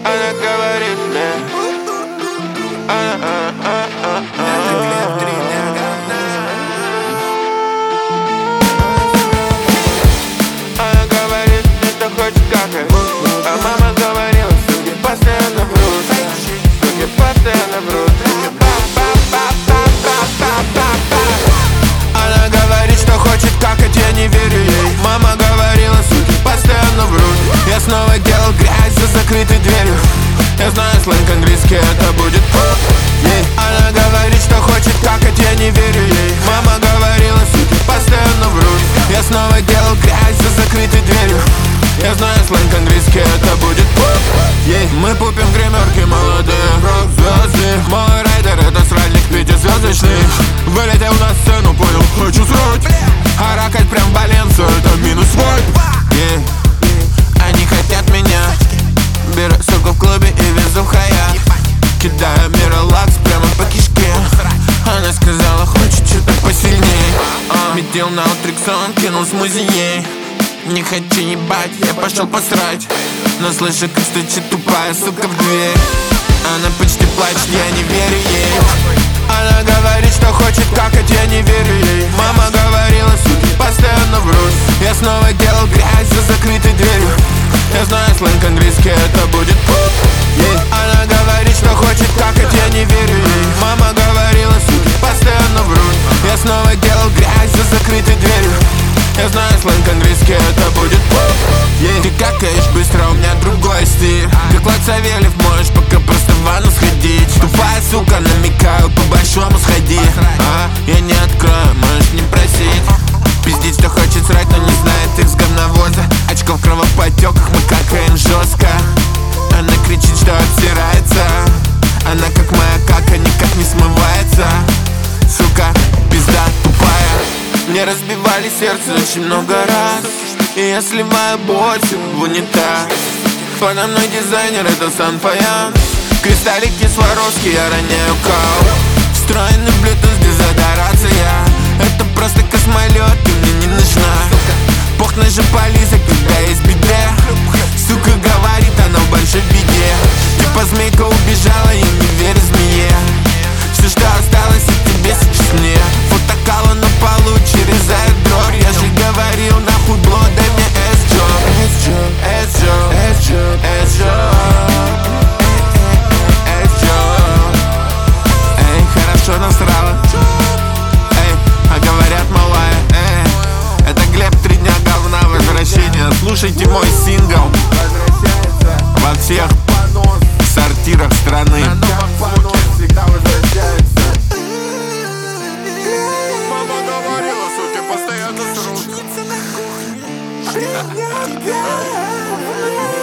Она говорит мне, она говорит мне, что хочет какать. А мама говорила, суки постоянно врут. Суки постоянно врут. Она говорит, что хочет какать, я не верю ей. Мама говорила, суки постоянно врут. Я снова делал грязь за закрытой дверью. Я знаю сленг английский, это будет Она говорит, что хочет какать, я не верю ей. Мама говорила, суки постоянно врут. Я снова делал грязь за закрытой дверью. Я знаю сленг английский, это будет Мы пупим в гримерке, молодые рок-звезды. Мой райдер, это сральник пятизвездочный. Вылетел на сцену, понял, хочу срать. А ракать прям в Баленцию, это минус вайп. Они хотят меня. Беру суку в клубе и везу в Хаят. Кидаю Миролакс прямо по кишке. Она сказала, хочет что-то посильней. Метил на утриксон, кинул с музеей. Не хочу ебать, я пошел посрать. Но слышу, как стучит тупая сука в дверь. Она почти плачет, я не верю ей. Она говорит, что хочет какать, я не верю ей. Мама говорила, суки постоянно врут. Я снова делал грязь за закрытой дверью. Я знаю сленг английский, это будет Она говорит, что хочет какать, я не верю ей. Мама говорила, суки постоянно врут. Я снова делал грязь за закрытой дверью. Я знаю сленг английский, это будет Ты какаешь быстро, у меня другой стиль. Как Влад Савельев, можешь пока просто в ванну сходить. Тупая сука, намекаю, по-большому сходи. Я не открою, можешь не просить. Пиздить, что хочет срать, но не знает их с говновоза. Очко в кровоподтеках, мы какаем жестко. Она кричит, что обсирается. Она как моя кака, никак не смывается. Сука, пизда тупая. Мне разбивали сердце очень много раз. И я сливаю боль в унитаз. Подо мной дизайнер, это Сан-Фаянс. Кристаллики Сваровски, я роняю кал. Встроенный Bluetooth, дезодорация. Это просто космолет, ты мне не нужна. Похна же полиса, когда есть беда. Сука говорит, она в большой беде. Типа змейка убежала, я не верю змее. Все, что осталось от тебе, сейчас мне. Фотокала на полу через airdrop. Я же говорил, нахуй бло, дай мне S-job. S-job, S-job, S-job, S-job. Эй, хорошо насрала. Эй, а говорят малая. Эй, это Глеб, 3 дня говна, возвращение. Слушайте мой сингл во всех сортирах страны. Всегда возвращается. Мама говорила, суки постоянно срут.